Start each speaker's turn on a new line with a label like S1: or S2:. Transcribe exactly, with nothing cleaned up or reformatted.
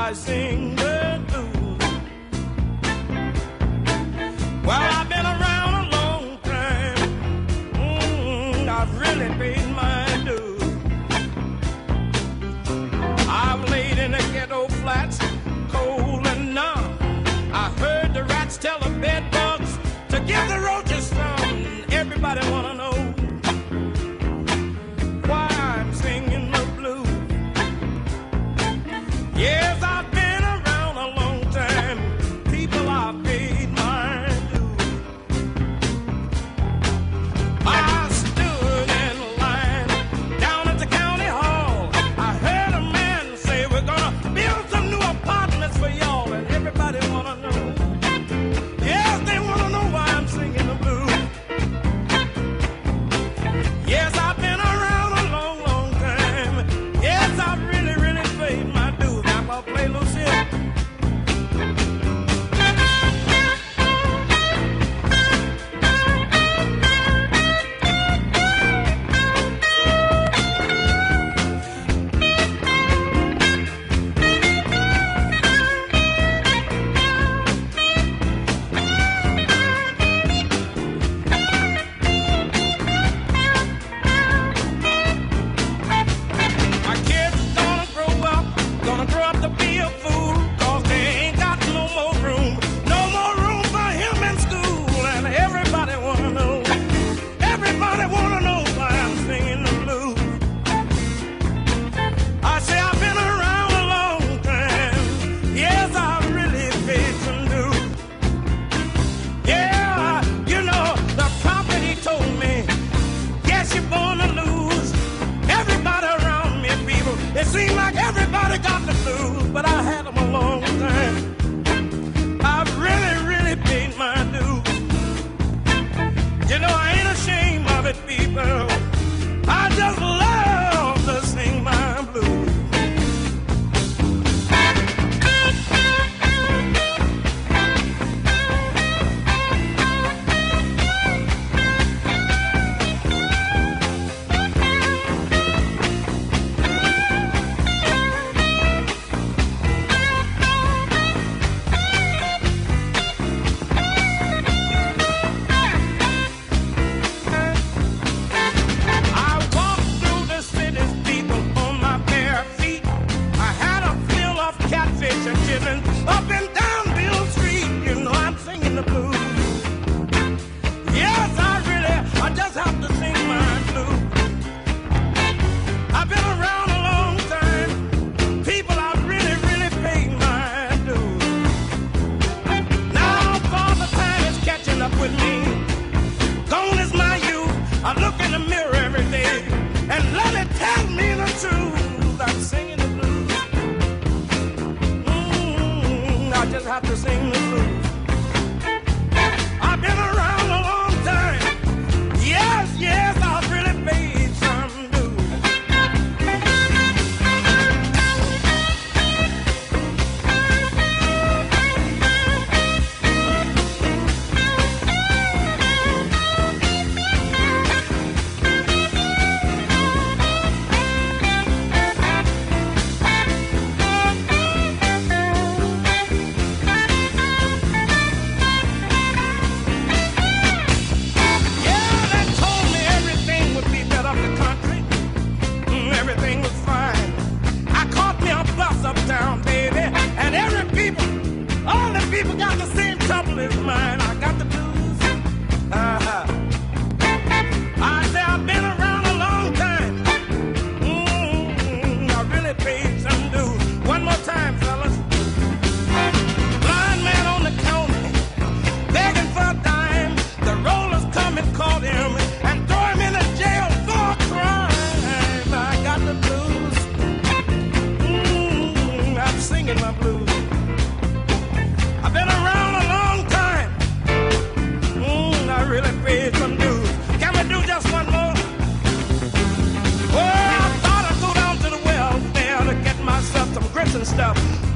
S1: I sing the blues. Well, I've been around a long time. Mm, I've really paid my dues. I've laid in the ghetto flats, cold and numb. I heard the rats tell the bed bugs to give the roaches some. Everybody wanna know why I'm singing the blues. Yes, I've been around a long time. People, I've paid my dues. I stood in line down at the county hall. I heard a man say, we're gonna build some new apartments for y'all. And everybody wanna know. Yes, they wanna know why I'm singing the blues. Yes, I've been around a long, long time. Yes, I've really, really paid my dues. Now I'll play Lucille. My kids gonna grow up, gonna grow up to be a fool, 'cause they ain't got no more room, no more room for him in school. And everybody wanna know, everybody wanna know why I'm singing the blues. I say I've been around a long time. Yes, I've really paid some dues. Yeah, you know, the prophet, he told me, yes, you're born to lose. Everybody around me, people, it seemed like everybody got the blues, but I had them a long time. I've really, really paid my dues. You know, I ain't ashamed of it, people. I just love to sing my blues. I walked through the city's people on my bare feet. I had a fill of catfish and chicken up and down Bill Street. You know I'm singing the blues. Yes, I really, I just have to sing my blues. I've been around a long time. People, I've really, really paid my dues. Now, Father Time is catching up with me. Gone is my youth. I look in the mirror every day and let it tell me the truth. I'm singing the blues. Mm, I just have to sing the blues. I've been around a long time. Yes, yes, I've really paid some dues. Yeah, they told me everything would be better up the country. Mm, everything was fine. I caught me a bus uptown, baby, and every people, all the people got the same trouble as mine. I got the blues. Uh-huh. I say I've been around a long time. Mm, I really paid some dues. One more time, fellas. Blind man on the counter, begging for a dime. The rollers come and caught him and throw him in a jail for a crime. I got the blues. Mm, I'm singing my blues. I've been around a long time. Mm, I really paid some dues. Can we do just one more? Well, I thought I'd go down to the welfare to get myself some grits and stuff.